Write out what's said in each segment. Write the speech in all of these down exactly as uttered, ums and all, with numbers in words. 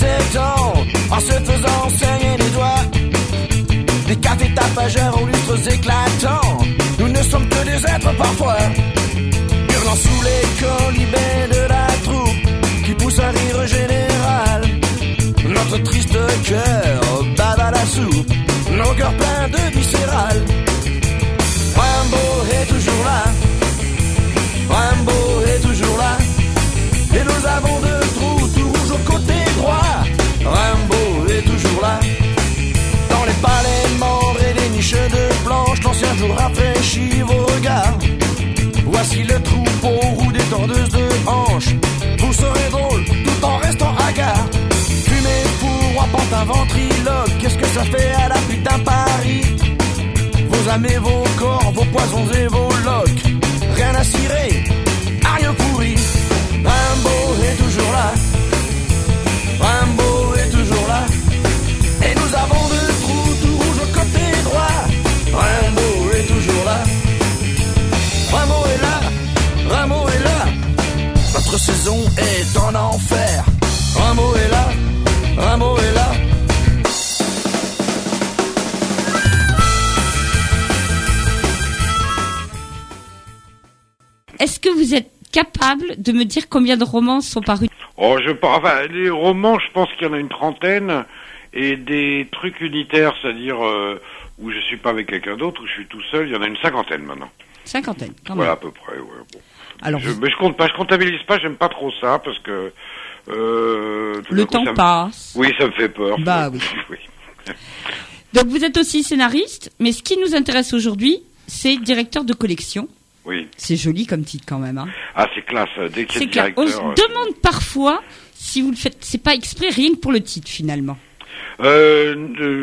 dix-sept ans, en se faisant saigner les doigts. Des cafés tapageurs aux lustres éclatants, nous ne sommes que des êtres parfois, hurlant sous les colibets de la troupe, qui pousse un rire général. Notre triste cœur bave à la soupe, nos cœurs pleins de viscérales. Rimbaud est toujours là, Rimbaud est toujours là, et nous avons deux trous tout rouges au côté droit. Rimbaud est toujours là, dans les palais membres et les niches de blanche, l'ancien jour rafraîchit vos regards. Voici le troupeau roux des tordeuses de hanches, vous serez drôle tout en restant hagard. Fumez pour roi un ventriloque, qu'est-ce que ça fait à la putain Paris? Vos âmes et vos corps, vos poisons et vos loques, rien à cirer, à rien pourri. Rimbaud est toujours là, Rimbaud est toujours là, et nous avons deux trous tout rouges au côté droit. Rimbaud est toujours là, Rimbaud est là, Rimbaud est là, notre saison est en enfer. Rimbaud est là, Rimbaud est là. Est-ce que vous êtes capable de me dire combien de romans sont parus? Oh, je pense, enfin, les romans, je pense qu'il y en a une trentaine, et des trucs unitaires, c'est-à-dire euh, où je suis pas avec quelqu'un d'autre, où je suis tout seul, il y en a une cinquantaine maintenant. Cinquantaine, quand même. Voilà, à peu près, ouais. Bon. Alors, je, mais je compte pas, je comptabilise pas, j'aime pas trop ça, parce que euh, le temps coup, passe. Me... Oui, ça me fait peur. Bah oui. oui. Donc vous êtes aussi scénariste, mais ce qui nous intéresse aujourd'hui, c'est directeur de collection. Oui. C'est joli comme titre quand même. Hein. Ah, c'est classe. Dès qu'il y a c'est clair. directeur, On se euh, demande parfois si vous le faites, c'est pas exprès, rien que pour le titre finalement. Euh,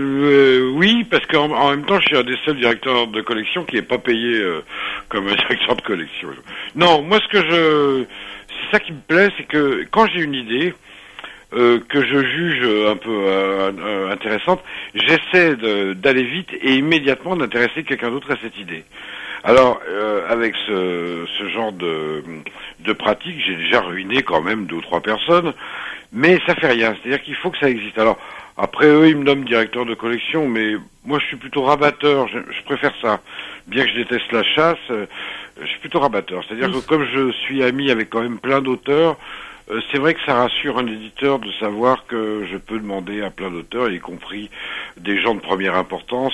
euh, oui, parce qu'en en même temps, je suis un des seuls directeurs de collection qui n'est pas payé euh, comme un directeur de collection. Non, moi, ce que je, c'est ça qui me plaît, c'est que quand j'ai une idée euh, que je juge un peu euh, euh, intéressante, j'essaie de, d'aller vite et immédiatement d'intéresser quelqu'un d'autre à cette idée. Alors, euh, avec ce, ce genre de, de pratique, j'ai déjà ruiné quand même deux ou trois personnes, mais ça fait rien. C'est-à-dire qu'il faut que ça existe. Alors, après, eux, ils me nomment directeur de collection, mais moi, je suis plutôt rabatteur. Je, je préfère ça. Bien que je déteste la chasse, euh, je suis plutôt rabatteur. C'est-à-dire que comme je suis ami avec quand même plein d'auteurs, euh, c'est vrai que ça rassure un éditeur de savoir que je peux demander à plein d'auteurs, y compris des gens de première importance,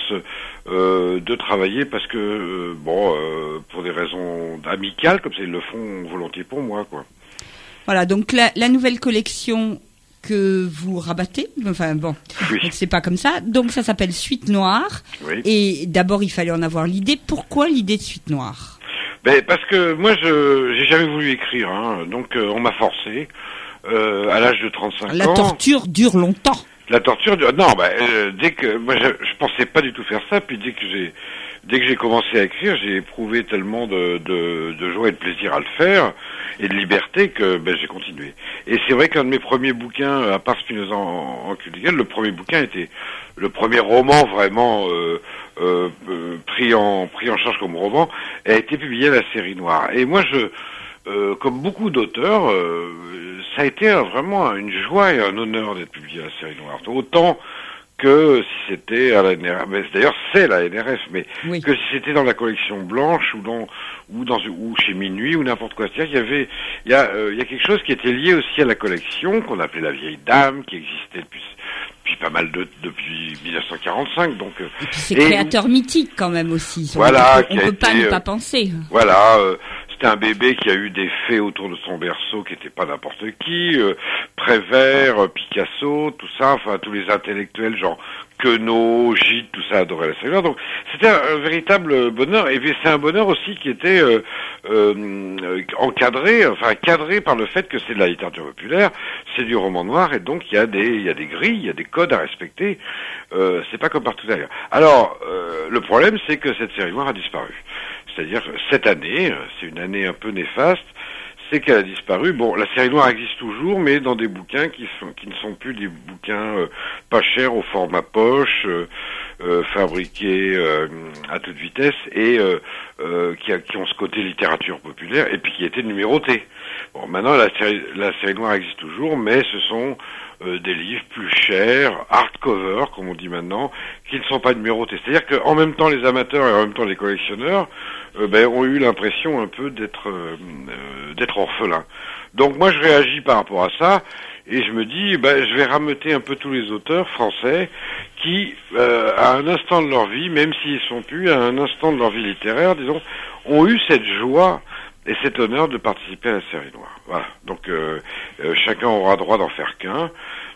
euh, de travailler parce que, euh, bon, euh, pour des raisons amicales, comme ça, ils le font volontiers pour moi, quoi. Voilà, donc la, la nouvelle collection que vous rabattez, enfin bon, oui. Donc c'est pas comme ça. Donc ça s'appelle Suite Noire. Oui. Et d'abord il fallait en avoir l'idée. Pourquoi l'idée de Suite Noire? Ben parce que moi je j'ai jamais voulu écrire, hein. Donc euh, on m'a forcé euh, à l'âge de trente-cinq La ans. La torture dure longtemps. La torture dure. Non, ben euh, dès que moi je, je pensais pas du tout faire ça, puis dès que j'ai dès que j'ai commencé à écrire, j'ai éprouvé tellement de, de, de joie et de plaisir à le faire, et de liberté, que ben, j'ai continué. Et c'est vrai qu'un de mes premiers bouquins, à part Spinoza en, en Culdigal, le premier bouquin était le premier roman vraiment euh, euh, euh, pris en pris en charge comme roman, a été publié à la Série Noire. Et moi, je euh, comme beaucoup d'auteurs, euh, ça a été vraiment une joie et un honneur d'être publié à la Série Noire. Autant que si c'était à la N R F, mais d'ailleurs c'est la N R F, mais oui. Que si c'était dans la collection blanche ou dans ou dans ou chez Minuit ou n'importe quoi. C'est-à-dire qu'il y avait il y a euh, il y a quelque chose qui était lié aussi à la collection qu'on appelait la Vieille Dame, qui existait depuis depuis pas mal de depuis mille neuf cent quarante-cinq. Donc et puis c'est créateur mythique quand même aussi. Voilà, on ne peut pas ne pas penser. Voilà. Euh, C'était un bébé qui a eu des fées autour de son berceau qui n'étaient pas n'importe qui, euh, Prévert, euh, Picasso, tout ça, enfin tous les intellectuels genre Queneau, Gide, tout ça adorait la série. Donc c'était un, un véritable bonheur, et c'est un bonheur aussi qui était euh, euh, encadré, enfin cadré par le fait que c'est de la littérature populaire, c'est du roman noir, et donc il y a des il y a des grilles, il y a des codes à respecter. Euh, c'est pas comme partout ailleurs. Alors euh, le problème, c'est que cette série noire a disparu. C'est-à-dire cette année, c'est une année un peu néfaste, c'est qu'elle a disparu. Bon, la série noire existe toujours, mais dans des bouquins qui sont qui ne sont plus des bouquins euh, pas chers au format poche, euh, euh, fabriqués euh, à toute vitesse et euh, euh, qui, a, qui ont ce côté littérature populaire et puis qui étaient numérotés. Bon, maintenant, la série, la série noire existe toujours, mais ce sont euh, des livres plus chers, hardcover, comme on dit maintenant, qui ne sont pas numérotés. C'est-à-dire qu'en même temps, les amateurs et en même temps les collectionneurs euh, ben, ont eu l'impression un peu d'être euh, euh, d'être orphelins. Donc moi, je réagis par rapport à ça, et je me dis, ben, je vais rameuter un peu tous les auteurs français qui, euh, à un instant de leur vie, même s'ils sont plus, à un instant de leur vie littéraire, disons, ont eu cette joie et cet honneur de participer à la série noire. Voilà. Donc euh, euh, chacun aura droit d'en faire qu'un.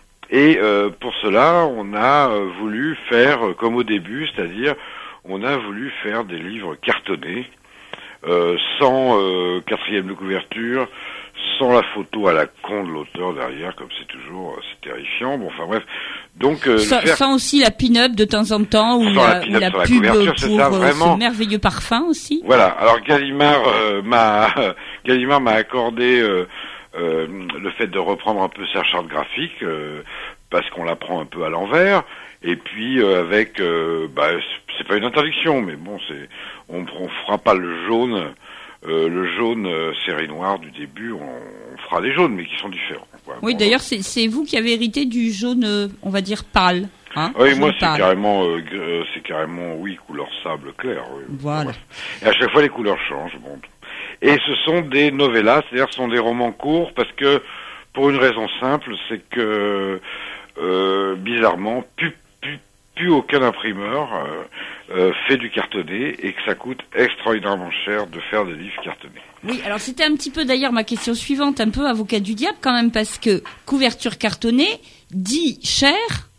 Et euh, pour cela, on a euh, voulu faire euh, comme au début, c'est-à-dire on a voulu faire des livres cartonnés, euh, sans euh, quatrième de couverture, sans la photo à la con de l'auteur derrière, comme c'est toujours, euh, c'est terrifiant. Bon, enfin bref. Donc euh, sans, faire... sans aussi la pin-up de temps en temps ou la, la, ou la la pub pour ça, euh, ce merveilleux parfum aussi. Voilà. Alors Gallimard euh, m'a Gallimard m'a accordé euh, euh, le fait de reprendre un peu sa charte graphique euh, parce qu'on la prend un peu à l'envers. Et puis euh, avec, euh, bah, c'est pas une interdiction, mais bon, c'est, on, on fera pas le jaune, euh, le jaune euh, série noire du début. On, on fera des jaunes, mais qui sont différents. Quoi. Oui, bon, d'ailleurs, c'est, c'est vous qui avez hérité du jaune, euh, on va dire pâle. Hein, oui, moi c'est pâle. carrément, euh, c'est carrément, oui, couleur sable clair. Oui. Voilà. Et à chaque fois les couleurs changent. Bon. Et ce sont des novellas, c'est-à-dire ce sont des romans courts, parce que pour une raison simple, c'est que euh, bizarrement, plus, plus, plus aucun imprimeur euh, euh, fait du cartonné et que ça coûte extraordinairement cher de faire des livres cartonnés. Oui, alors c'était un petit peu d'ailleurs ma question suivante, un peu avocat du diable quand même, parce que couverture cartonnée dit cher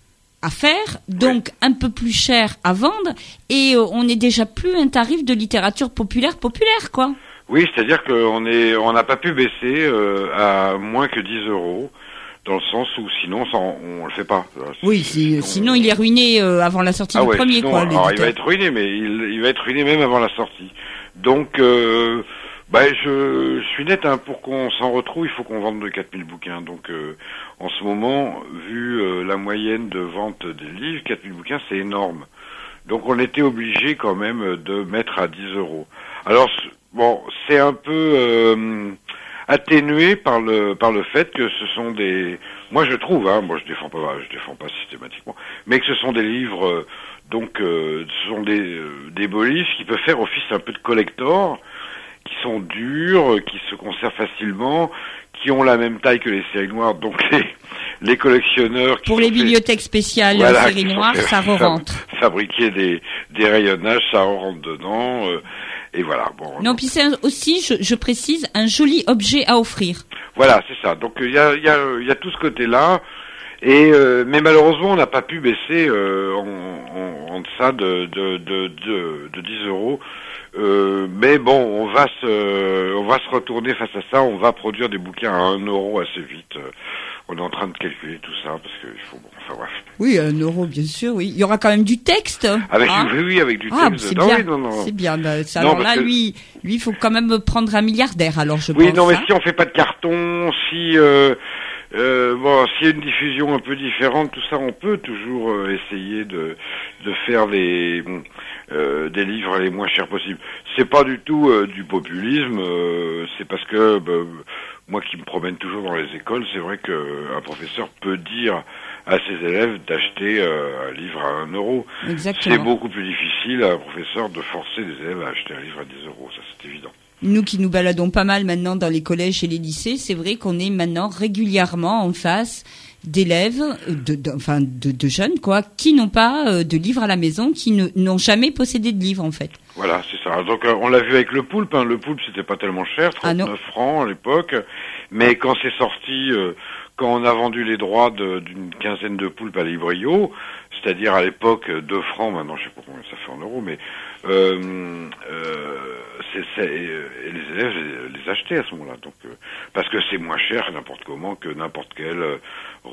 à faire, donc oui. un peu plus cher à vendre, et euh, on n'est déjà plus un tarif de littérature populaire populaire, quoi. Oui, c'est-à-dire qu'on est, on n'a pas pu baisser euh, à moins que dix euros, dans le sens où sinon ça, on, on le fait pas. Oui, si, sinon, sinon il est ruiné euh, avant la sortie ah du ouais, premier, sinon, quoi. Alors il va être ruiné, mais il, il va être ruiné même avant la sortie. Donc, euh, bah, je, je suis net, hein, pour qu'on s'en retrouve, il faut qu'on vende de quatre mille bouquins. Donc, euh, en ce moment, vu euh, la moyenne de vente des livres, quatre mille bouquins, c'est énorme. Donc, on était obligé quand même de mettre à dix euros. Alors, bon, c'est un peu euh, atténué par le par le fait que ce sont des, moi je trouve, hein, moi je défends pas, je défends pas systématiquement, mais que ce sont des livres, euh, donc euh, ce sont des euh, des beaux livres qui peuvent faire office un peu de collector, qui sont durs, qui se conservent facilement, qui ont la même taille que les séries noires, donc les les collectionneurs qui pour les bibliothèques spéciales, voilà, séries noires, ça re-rentre. Fabriquer des des rayonnages, ça rentre dedans. Euh, Et voilà. Bon. Non, donc, puis c'est aussi, je, je précise, un joli objet à offrir. Voilà, c'est ça. Donc il y a, il y a, il y a tout ce côté-là. Et euh, mais malheureusement, on n'a pas pu baisser euh, en, en, en deçà de de de de, de dix euros. Euh, mais bon, on va se, on va se retourner face à ça. On va produire des bouquins à un euro assez vite. On est en train de calculer tout ça parce que il faut, bon, enfin bref. Oui, un euro, bien sûr, oui. Il y aura quand même du texte. Avec hein du, oui, oui, avec du ah, texte. C'est non, bien. Oui, non, non. C'est bien. Ça, alors là, que... lui, lui, il faut quand même prendre un milliardaire. Alors je oui, pense. non, mais hein. si on fait pas de carton, si euh, euh, bon, s'il y a une diffusion un peu différente, tout ça, on peut toujours euh, essayer de de faire les euh, des livres les moins chers possibles. C'est pas du tout euh, du populisme. Euh, c'est parce que bah, moi qui me promène toujours dans les écoles, c'est vrai qu'un professeur peut dire à ses élèves d'acheter euh, un livre à un euro. Exactement. C'est beaucoup plus difficile à un professeur de forcer les élèves à acheter un livre à dix euros, ça c'est évident. Nous qui nous baladons pas mal maintenant dans les collèges et les lycées, c'est vrai qu'on est maintenant régulièrement en face d'élèves, de, de, enfin de, de jeunes quoi, qui n'ont pas euh, de livres à la maison, qui ne, n'ont jamais possédé de livre en fait. Voilà, c'est ça. Donc euh, on l'a vu avec le Poulpe. Hein. Le Poulpe c'était pas tellement cher, trente-neuf ah francs à l'époque, mais quand c'est sorti, euh, quand on a vendu les droits de, d'une quinzaine de Poulpes à Librio, c'est-à-dire à l'époque deux francs, maintenant je sais pas combien ça fait en euros, mais euh, euh, c'est, c'est, et les élèves les, les achetaient à ce moment-là, donc euh, parce que c'est moins cher n'importe comment que n'importe quelle euh,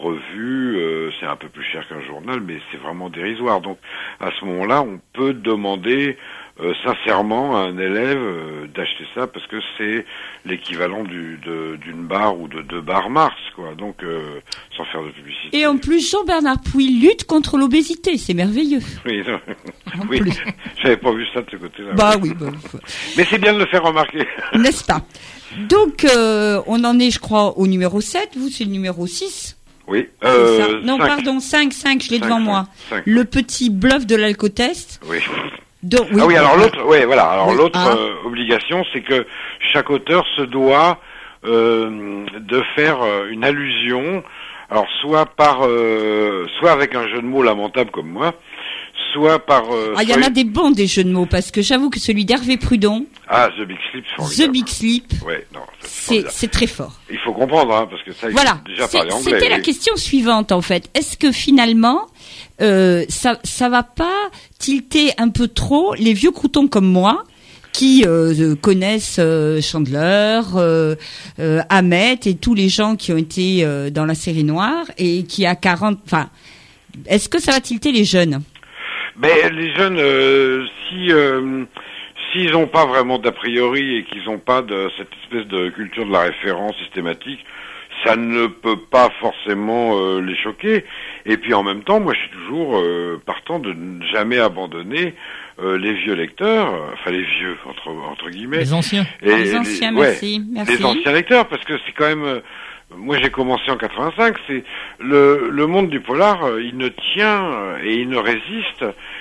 revue, euh, c'est un peu plus cher qu'un journal, mais c'est vraiment dérisoire. Donc à ce moment-là, on peut demander euh, sincèrement à un élève euh, d'acheter ça parce que c'est l'équivalent du, de, d'une barre ou de deux barres Mars, quoi. Donc, euh, sans faire de publicité. Et en plus, Jean-Bernard Pouille lutte contre l'obésité, c'est merveilleux. Oui, non. En oui. plus. J'avais pas vu ça de ce côté-là. Bah oui, bah, mais c'est bien de le faire remarquer. N'est-ce pas? Donc, euh, on en est, je crois, au numéro sept. Vous, c'est le numéro six. Oui. Euh, non, cinq. pardon, cinq, cinq, je l'ai cinq, devant cinq, moi. cinq. Le petit bluff de l'alcotest. Oui. Donc, oui. Ah oui, alors l'autre, ouais, voilà. Alors Oui. l'autre Ah. euh, obligation, c'est que chaque auteur se doit euh, de faire euh, une allusion. Alors soit par, euh, soit avec un jeu de mots lamentable comme moi, soit par. Euh, Ah, il y soit en a une- des bons des jeux de mots parce que j'avoue que celui d'Hervé Prudon, Ah, The Big Sleep, c'est The formidable. Big Sleep, Ouais, non, c'est c'est formidable. c'est très fort. Il faut comprendre, hein, parce que ça, il Voilà, faut déjà C'est- parler anglais. c'était la oui. question suivante en fait. Est-ce que finalement, euh, ça ça va pas tilter un peu trop les vieux croutons comme moi qui euh, connaissent euh, Chandler, euh, euh, Hammett et tous les gens qui ont été euh, dans la série noire et qui a quarante... Enfin, est-ce que ça va tilter les jeunes? Mais les jeunes, euh, si euh, s'ils n'ont pas vraiment d'a priori et qu'ils n'ont pas de cette espèce de culture de la référence systématique, ça ne peut pas forcément euh, les choquer. Et puis en même temps, moi je suis toujours euh, partant de ne jamais abandonner euh, les vieux lecteurs, euh, enfin les vieux entre entre guillemets. Les anciens. Et Les anciens, ouais, merci, merci. Les anciens lecteurs, parce que c'est quand même. euh, moi, j'ai commencé en quatre-vingt-cinq. C'est le le monde du polar. euh, Il ne tient euh, et il ne résiste.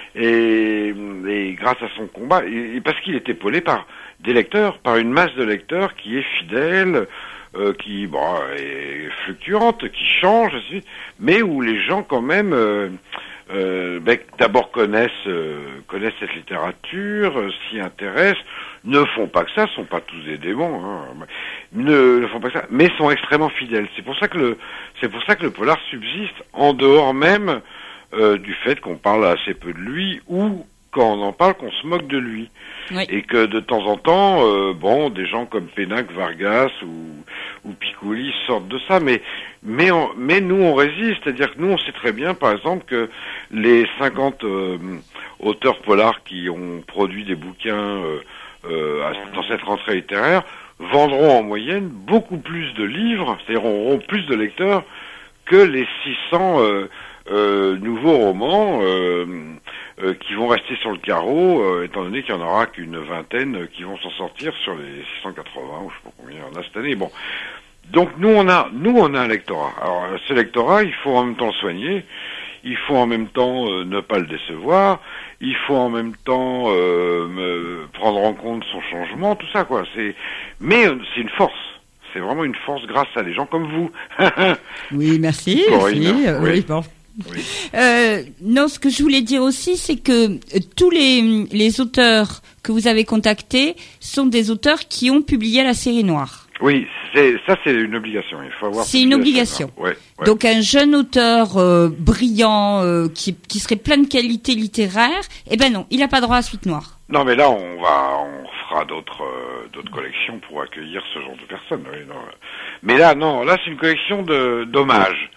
Et, et grâce à son combat, et, et parce qu'il est épaulé par des lecteurs, par une masse de lecteurs qui est fidèle, euh, qui bon est fluctuante, qui change, ainsi de suite, mais où les gens quand même. Euh, Euh, ben, d'abord connaissent euh, connaissent cette littérature, euh, s'y intéressent, ne font pas que ça, sont pas tous des démons, hein, ne, ne font pas que ça, mais sont extrêmement fidèles. C'est pour ça que le c'est pour ça que le polar subsiste en dehors même euh, du fait qu'on parle assez peu de lui ou quand on en parle qu'on se moque de lui. Oui. Et que de temps en temps, euh, bon, des gens comme Pénac, Vargas ou, ou Piccoli sortent de ça, mais mais on, mais nous on résiste, c'est-à-dire que nous on sait très bien, par exemple, que les cinquante euh, auteurs polars qui ont produit des bouquins euh, euh, à- dans cette rentrée littéraire vendront en moyenne beaucoup plus de livres, c'est-à-dire auront plus de lecteurs que les six cents euh, euh, nouveaux romans euh, euh, qui vont rester sur le carreau, euh, étant donné qu'il n'y en aura qu'une vingtaine euh, qui vont s'en sortir sur les six cent quatre-vingts, ou je sais pas combien il y en a cette année. Bon, donc nous on a, nous on a un lectorat. Alors ce lectorat, il faut en même temps le soigner, il faut en même temps euh, ne pas le décevoir, il faut en même temps euh, me prendre en compte son changement, tout ça quoi. C'est, mais euh, c'est une force. C'est vraiment une force grâce à des gens comme vous. Oui, merci. Corinne, merci. Euh, oui. oui, bon. Oui. Euh, non, ce que je voulais dire aussi, c'est que euh, tous les, les auteurs que vous avez contactés sont des auteurs qui ont publié la série noire. Oui, c'est ça, c'est une obligation. Il faut avoir. C'est cette une obligation. Ouais, ouais. Donc un jeune auteur euh, brillant euh, qui, qui serait plein de qualités littéraires, eh ben non, il n'a pas droit à Suite Noire. Non, mais là, on va, on fera d'autres, euh, d'autres collections pour accueillir ce genre de personnes. Oui, non. Mais là, non, là, c'est une collection de d'hommages.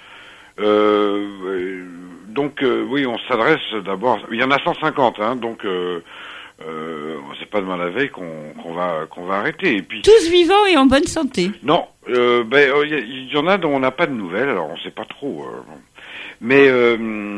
Euh, euh, donc, euh, oui, on s'adresse d'abord. Il y en a cent cinquante, hein, donc euh, euh, c'est pas demain la veille qu'on, qu'on va, qu'on va arrêter. Et puis, Tous vivants et en bonne santé. non, euh, ben, il euh, y, y en a dont on n'a pas de nouvelles. Alors, on sait pas trop. Euh, bon. Mais, euh,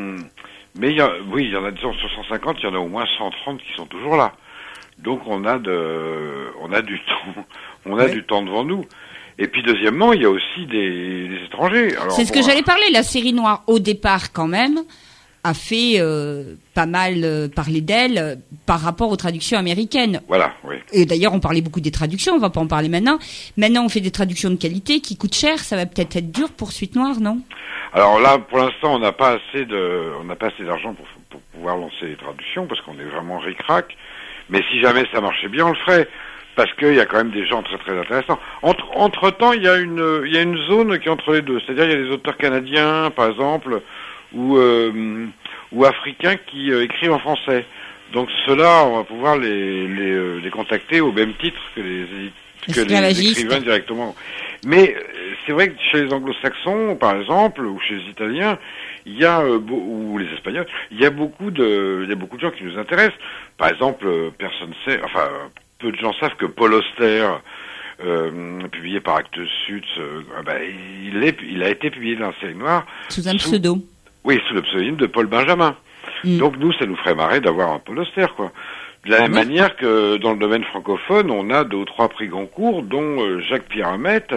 mais il y a, oui, il y en a disons sur cent cinquante, il y en a au moins cent trente qui sont toujours là. Donc, on a de, on a du temps, on a Oui. du temps devant nous. Et puis deuxièmement, il y a aussi des, des étrangers. Alors, C'est ce bon, que j'allais parler. La série noire, au départ, quand même, a fait euh, pas mal euh, parler d'elle euh, par rapport aux traductions américaines. Voilà, oui. Et d'ailleurs, on parlait beaucoup des traductions, on va pas en parler maintenant. Maintenant, on fait des traductions de qualité qui coûtent cher, ça va peut-être être dur pour Suite Noire, non? Alors là, pour l'instant, on n'a pas assez de, on n'a pas assez d'argent pour, pour pouvoir lancer les traductions parce qu'on est vraiment ric-rac. Mais si jamais ça marchait bien, on le ferait. Parce qu'il y a quand même des gens très très intéressants. Entre, entre temps, il y a une, il y a une zone qui est entre les deux. C'est-à-dire, il y a des auteurs canadiens, par exemple, ou, euh, ou africains qui euh, écrivent en français. Donc ceux-là, on va pouvoir les, les, euh, les contacter au même titre que les, que les Esclavagistes. écrivains directement. Mais euh, c'est vrai que chez les anglo-saxons, par exemple, ou chez les italiens, il y a euh, ou les Espagnols, il y a beaucoup de, il y a beaucoup de gens qui nous intéressent. Par exemple, euh, personne sait, enfin, peu de gens savent que Paul Auster, euh, publié par Actes Sud, euh, bah, il est, il a été publié dans la série noire sous un sous, pseudo. Oui, sous le pseudonyme de Paul Benjamin. Mm. Donc nous, ça nous ferait marrer d'avoir un Paul Auster, quoi. De la même oui. manière que dans le domaine francophone, on a deux ou trois prix Goncourt, dont euh, Jacques Pyramette,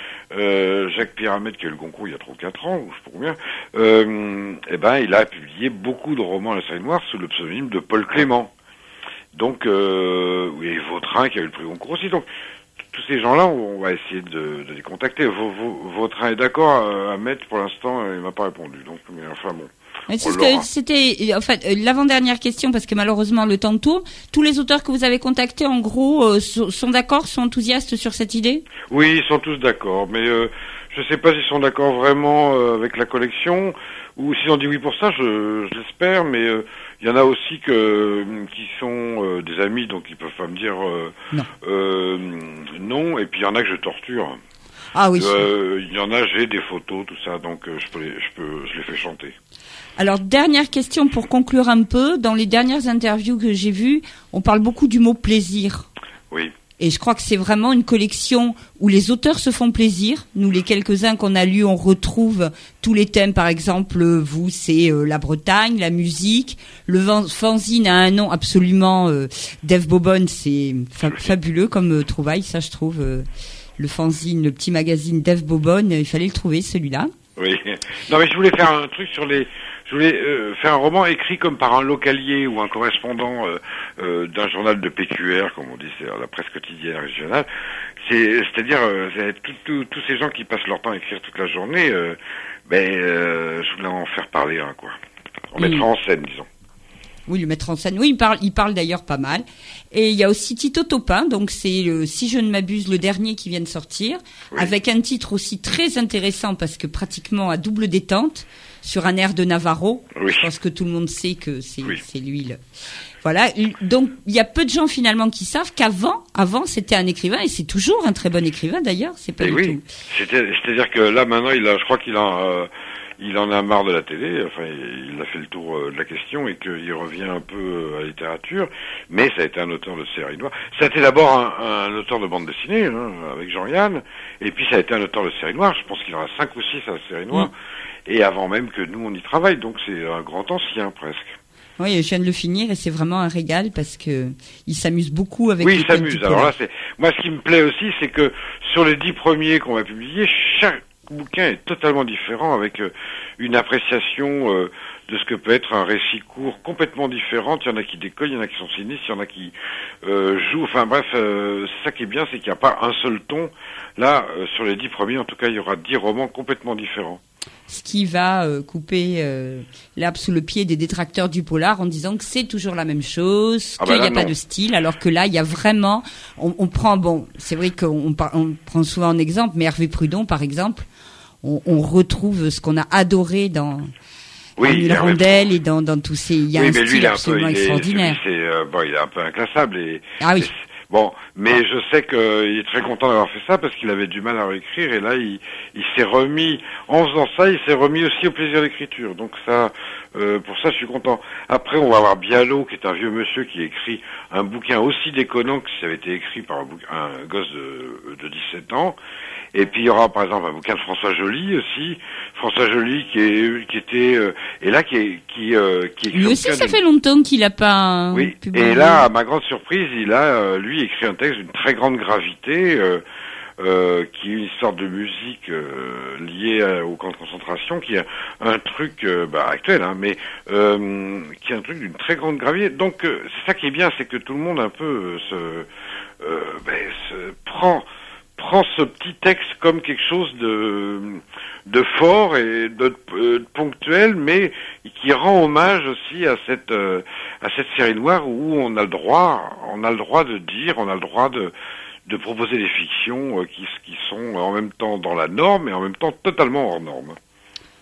euh, Jacques Pyramette qui a eu le Goncourt il y a trois ou quatre ans, ou je sais pas combien, euh, eh ben, il a publié beaucoup de romans à la série noire sous le pseudonyme de Paul Clément. Donc, euh, oui, et Vautrin qui a eu le prix Goncourt aussi. Donc, tous ces gens-là, on va essayer de, de les contacter. Vautrin est d'accord à, à mettre, pour l'instant, il m'a pas répondu. Donc, mais enfin bon. C'est ce que c'était, en fait, l'avant-dernière question, parce que malheureusement le temps tourne. Tous les auteurs que vous avez contactés, en gros, euh, sont, sont d'accord, sont enthousiastes sur cette idée? Oui, ils sont tous d'accord, mais euh, je sais pas s'ils sont d'accord vraiment euh, avec la collection, ou s'ils ont dit oui pour ça, je, je l'espère, mais il euh, y en a aussi que qui sont euh, des amis, donc ils peuvent pas me dire euh, non. Euh, non, et puis il y en a que je torture. Ah oui. Il euh, y en a, j'ai des photos, tout ça, donc euh, je peux, les, je peux, je les fais chanter. Alors, dernière question pour conclure un peu. Dans les dernières interviews que j'ai vues, on parle beaucoup du mot plaisir. Oui. Et je crois que c'est vraiment une collection où les auteurs se font plaisir. Nous, les quelques-uns qu'on a lus, on retrouve tous les thèmes. Par exemple, vous, c'est euh, la Bretagne, la musique. Le fanzine a un nom absolument... Euh, Dave Bobonne, c'est fa- fabuleux comme euh, trouvaille, ça je trouve. Euh, le fanzine, le petit magazine Dave Bobonne, il fallait le trouver, celui-là. Oui. Non, mais je voulais faire un truc sur les... Je voulais euh, faire un roman écrit comme par un localier ou un correspondant euh, euh, d'un journal de P Q R, comme on dit, c'est la presse quotidienne régionale. C'est, c'est-à-dire, euh, c'est tous ces gens qui passent leur temps à écrire toute la journée, euh, ben, euh, je voulais en faire parler un, quoi. En mettre mmh. en scène, disons. Oui, le mettre en scène. Oui, il parle, il parle d'ailleurs pas mal. Et il y a aussi Tito Topin, donc c'est le, si je ne m'abuse, le dernier qui vient de sortir, oui. avec un titre aussi très intéressant parce que pratiquement à double détente, sur un air de Navarro. Oui. Je pense que tout le monde sait que c'est, oui. c'est lui. Le... Voilà. Donc il y a peu de gens finalement qui savent qu'avant, avant c'était un écrivain et c'est toujours un très bon écrivain d'ailleurs. C'est pas et du oui. tout. C'était, c'est-à-dire que là maintenant, il a, je crois qu'il a. Euh... Il en a marre de la télé, enfin, il a fait le tour de la question et qu'il revient un peu à la littérature, mais ça a été un auteur de série noire. Ça a été d'abord un, un auteur de bande dessinée, hein, avec Jean-Yann, et puis ça a été un auteur de série noire, je pense qu'il en a cinq ou six à la série noire, mmh. et avant même que nous on y travaille, donc c'est un grand ancien presque. Oui, je viens de le finir et c'est vraiment un régal parce que il s'amuse beaucoup avec. Oui, il s'amuse. Alors là, c'est moi ce qui me plaît aussi, c'est que sur les dix premiers qu'on va publier, chaque bouquin est totalement différent avec euh, une appréciation euh, de ce que peut être un récit court complètement différente. Il y en a qui décollent, il y en a qui sont cynistes, il y en a qui euh, jouent. Enfin bref, euh, ça qui est bien, c'est qu'il n'y a pas un seul ton. Là, euh, sur les dix premiers, en tout cas, il y aura dix romans complètement différents. Ce qui va euh, couper euh, l'herbe sous le pied des détracteurs du polar en disant que c'est toujours la même chose, ah qu'il n'y bah a non. pas de style, alors que là, il y a vraiment... On, on prend, bon, c'est vrai qu'on on prend souvent en exemple, mais Hervé Prudon, par exemple, on, on retrouve ce qu'on a adoré dans... Oui, la rondelle et dans, dans tous ces... Il y a oui, un mais style lui, absolument un peu, extraordinaire. Est, c'est, euh, bon, il est un peu inclassable. Et, ah oui. Et bon, mais je sais qu'il est très content d'avoir fait ça parce qu'il avait du mal à réécrire et là, il, il s'est remis, en faisant ça, il s'est remis aussi au plaisir d'écriture. Donc ça, euh, pour ça, je suis content. Après, on va avoir Bialot, qui est un vieux monsieur qui écrit un bouquin aussi déconnant que si ça avait été écrit par un, bouquin, un gosse de, de dix-sept ans. Et puis il y aura par exemple un bouquin de François Joly aussi, François Joly qui est qui était euh, et là qui est qui euh, qui écrit. Lui aussi, ça fait longtemps qu'il a pas. Oui. publié. Et là, à ma grande surprise, il a euh, lui écrit un texte d'une très grande gravité, euh, euh, qui est une sorte de musique euh, liée à, au camp de concentration, qui est un truc euh, bah, actuel, hein, mais euh, qui est un truc d'une très grande gravité. Donc euh, c'est ça qui est bien, c'est que tout le monde un peu euh, se, euh, ben, se prend. prend ce petit texte comme quelque chose de de fort et de, de ponctuel, mais qui rend hommage aussi à cette euh, à cette série noire où on a le droit, on a le droit de dire, on a le droit de de proposer des fictions euh, qui qui sont en même temps dans la norme et en même temps totalement hors norme.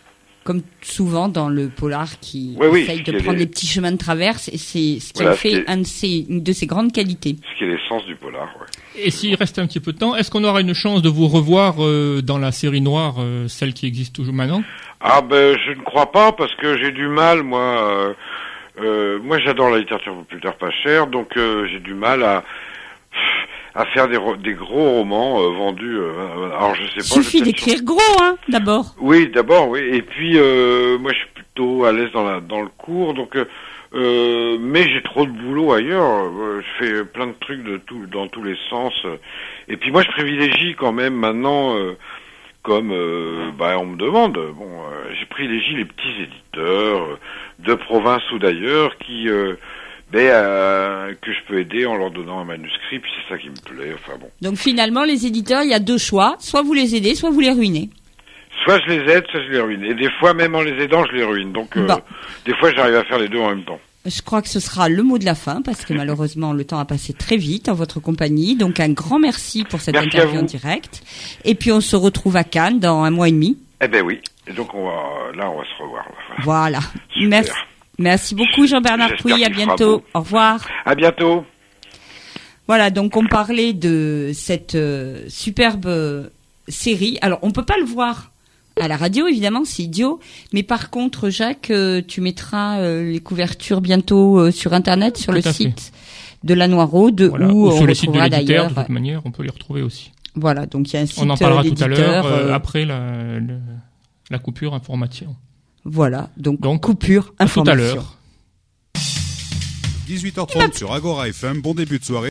comme souvent dans le polar qui oui, oui, essaye de est prendre les... des petits chemins de traverse, et c'est ce qui voilà, en fait est... un de ses, une de ses grandes qualités. Ce qui est l'essence du polar, ouais. Et s'il reste un petit peu de temps, est-ce qu'on aura une chance de vous revoir euh, dans la série noire, euh, celle qui existe toujours maintenant? Ah ben, je ne crois pas, parce que j'ai du mal, moi... Euh, euh, moi, j'adore la littérature populaire pas chère, donc euh, j'ai du mal à... à faire des, des gros romans euh, vendus. Euh, alors je sais pas. Suffit d'écrire sur... gros, hein, d'abord. Oui, d'abord, oui. Et puis euh, moi, je suis plutôt à l'aise dans la dans le cours, donc. Euh, euh, mais j'ai trop de boulot ailleurs. Euh, je fais plein de trucs de tout dans tous les sens. Et puis moi, je privilégie quand même maintenant, euh, comme euh, bah on me demande. Bon, euh, j'ai privilégie les petits éditeurs euh, de province ou d'ailleurs qui euh, mais euh, que je peux aider en leur donnant un manuscrit, puis c'est ça qui me plaît, enfin bon. Donc finalement, les éditeurs, il y a deux choix, soit vous les aidez, soit vous les ruinez. Soit je les aide, soit je les ruine. Et des fois, même en les aidant, je les ruine. Donc euh, bon. Des fois, j'arrive à faire les deux en même temps. Je crois que ce sera le mot de la fin, parce que malheureusement, le temps a passé très vite en votre compagnie. Donc un grand merci pour cette merci interview en direct. Et puis on se retrouve à Cannes dans un mois et demi. Eh ben oui. Et donc on va, là, on va se revoir. Voilà. Merci. Merci beaucoup Jean-Bernard Pouy, à bientôt. Au revoir. À bientôt. Voilà, donc on parlait de cette euh, superbe euh, série. Alors on peut pas le voir à la radio évidemment, c'est idiot, mais par contre Jacques, euh, tu mettras euh, les couvertures bientôt euh, sur internet, sur Tout le site fait. de la Noiraude, voilà. où Ou on sur le site de l'éditeur, d'ailleurs. de toute manière, on peut les retrouver aussi. Voilà, donc il y a un site. On en parlera tout à l'heure euh, euh, après la, la, la coupure information. Voilà, donc, donc coupure information. Tout à l'heure. dix-huit heures trente sur Agora F M, bon début de soirée.